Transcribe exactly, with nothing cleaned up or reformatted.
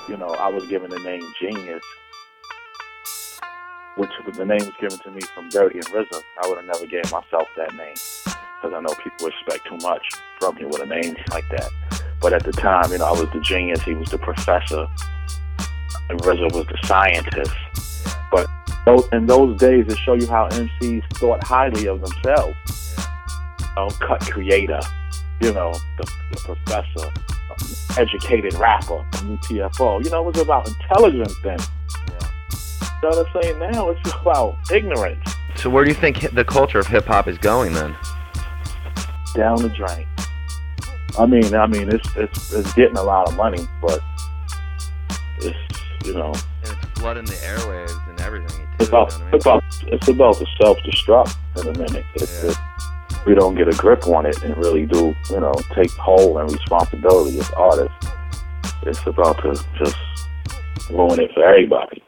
you know, I was given the name Genius, which the name was given to me from Dirty and R Z A. I would have never gave myself that name because I know people expect too much from me with a name like that. But at the time, you know, I was the genius, he was the professor, and R Z A was the scientist. But in those days, it show you how M Cs thought highly of themselves. You know, cut creator, you know, the, the professor, educated rapper, U T F O. You know, it was about intelligence then. You know what I'm saying? Now it's about ignorance. So where do you think the culture of hip-hop is going then? Down the drain. I mean, I mean, it's it's it's getting a lot of money, but it's, you know, and it's flooding the airwaves and everything. Too, it's about, you know what I mean? it's about it's about to self-destruct in a minute. If, Yeah. if we don't get a grip on it and really do, you know, take hold and responsibility as artists, it's about to just ruin it for everybody.